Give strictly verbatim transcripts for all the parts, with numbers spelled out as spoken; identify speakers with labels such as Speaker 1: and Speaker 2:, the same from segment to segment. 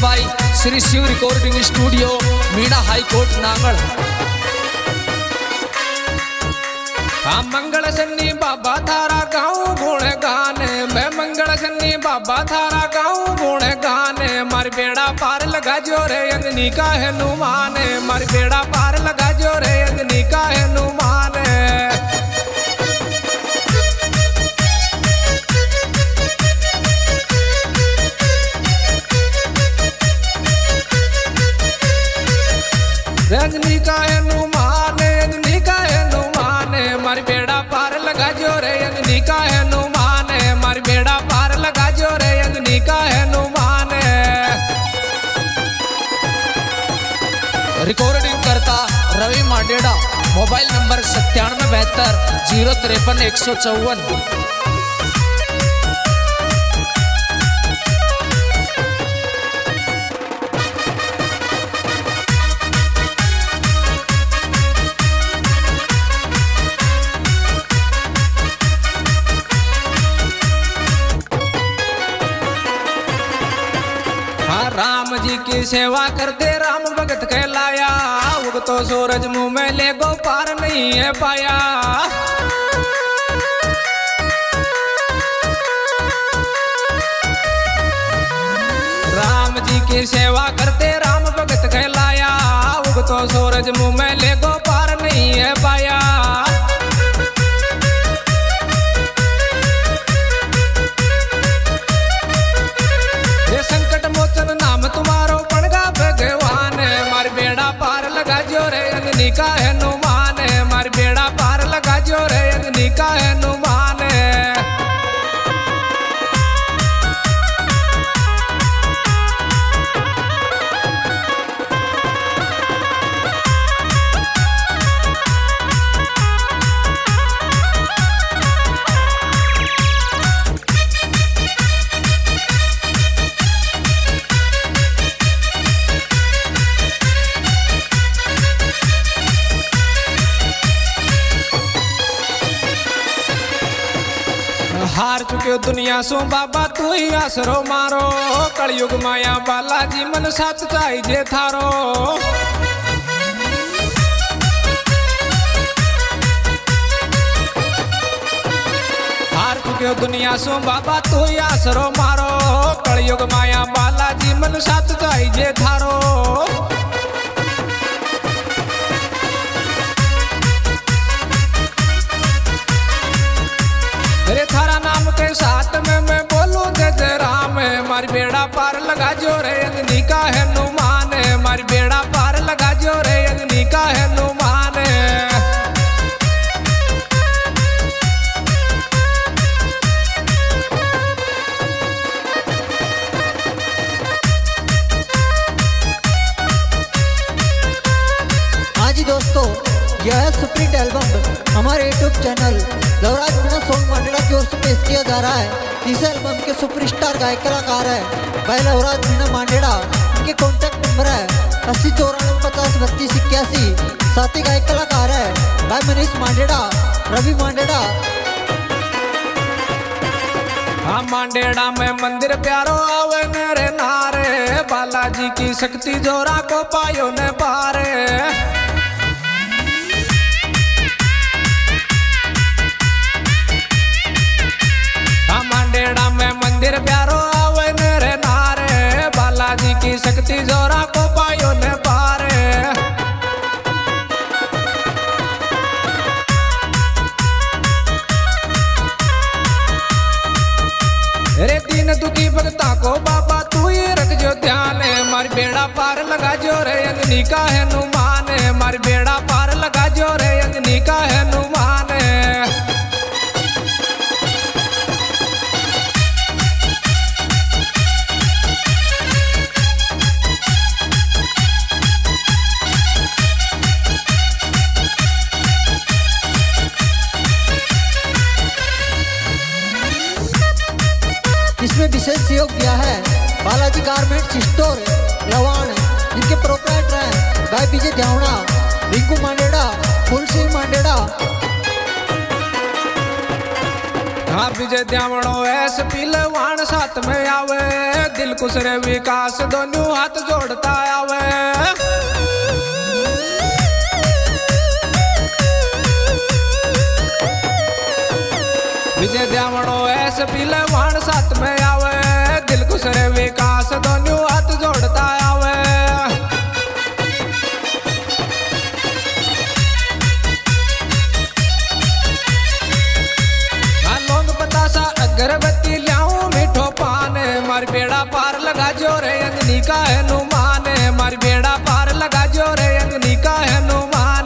Speaker 1: भाई Shri Shiv recording studio Meena high court Nangal. हाँ मंगल सन्नी बाबा थारा गाँव गुण गाने, मैं मंगल सन्नी बाबा थारा गाँव गुण गाने। मार बेड़ा पार लगा जो रे अंजनी का है नुमाने, मार बेड़ा पार लगा जो रे अंजनी का है नुमाने। अंजनी का है नुमाने, अंजनी का है नुमाने। मार बेड़ा पार लगा जो रे अंजनी का है नुमाने, मार बेड़ा पार लगा जो रे अंजनी का है नुमाने। रिकॉर्डिंग करता रवि मांडेड़ा, मोबाइल नंबर सत्तानवे बहत्तर जीरो तिरपन एक सौ चौवन। राम जी की सेवा करते राम भगत कहलाया, उग तो सूरज मुंह में ले गो पार नहीं है पाया। राम जी की सेवा करते राम भगत कहलाया, उग तो सूरज मुंह में ले गो पार नहीं है पाया। संकट मोचन नाम तुम्हारो पड़गा भगवान, मार बेड़ा पार लगा जो रे अंजनी का है नुमान, मार बेड़ा पार लगा जो रे अंजनी का है नुमान। हार चुके दुनिया सो बाबा तू ही आसरो मारो, कलयुग माया बालाजी मन साथ चाहिए थारो। हार चुके दुनिया सो बाबा तू ही आसरो मारो, कलयुग माया बालाजी मन साथ चाहिए थारो। अरे थारा नाम के साथ में मैं बोलूं जय जय राम, मार बेड़ा पार लगा जो रे अंजनी का है नुमान, मार बेड़ा पार लगा जो रे अंजनी का है नुमान।
Speaker 2: हाँ जी दोस्तों, यह है सुप्रीट एल्बम हमारे YouTube channel Lovraj Meena song Mandera की ओर से पेश किया जा रहा है। इस एल्बम के सुपरस्टार गायक कलाकार है भाई लवराज मीणा मांडेड़ा। इनके कॉन्टैक्ट नंबर है अस्सी चौरानवे पचास बत्तीस इक्यासी। साथ ही गायक कलाकार है भाई मनीष मांडेड़ा, रवि मांडेड़ा।
Speaker 1: हाँ मांडेड़ा में मंदिर प्यारो आवे मेरे नारे, बालाजी की शक्ति जोरा को पायो ने पारे। मांडेड़ा में मंदिर प्यारो आवे मेरे नारे, बालाजी की शक्ति जोरा को पायो ने पारे। रे दीन दुखी भक्ता को बाबा तू ही रख जो ध्यान, मार बेड़ा पार लगा जो रे अंजनी का है नुमान, मार बेड़ा पार लगा जो रे अंजनी का है नुमान।
Speaker 2: इसमें विशेष सहयोग दिया है बालाजी गारमेंट्स स्टोर लवाण, जिनके प्रोपराइटर हैं भाई विजय ध्यावड़ा, रिंकू मांडेड़ा, फूल सिंह मांडेड़ा।
Speaker 1: हाँ विजय द्यावणो ऐस पिलवान साथ में आवे, दिल खुश रे विकास दोनों हाथ जोड़ता आवे। विजय द्यावणो ऐस पिलवान साथ में आवे, दिल खुश रे विकास दोनों हाथ जोड़ता आवे। अगरबत्ती लाऊं मीठो पान, मार बेड़ा पार लगा जो रे अंगनी का है नुमान, मार बेड़ा पार लगा जो रे अंगनी का है नुमान।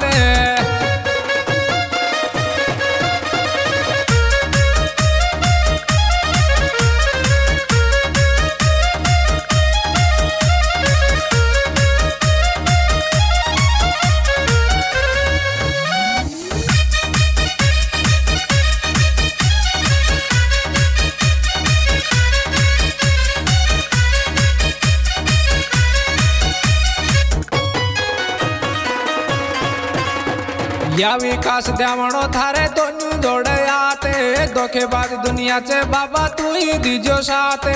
Speaker 1: या विकास द्यावणो थारे दोनों जोड़े आते, धोखेबाज दुनिया से बाबा तू ही दीजो साथे।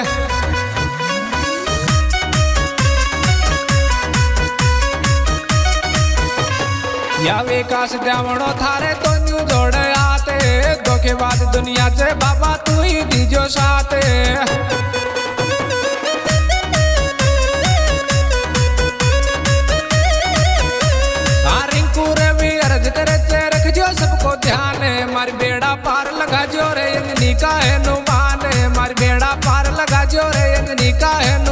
Speaker 1: या विकास द्यावणो थारे दोनों जोड़े आते, धोखेबाज दुनिया से बाबा तू ही दीजो साथे। सबको ध्यान, मार बेड़ा पार लगा जो रे अंगनी का है नुमान, मार बेड़ा पार लगा जो रे अंगनी का है।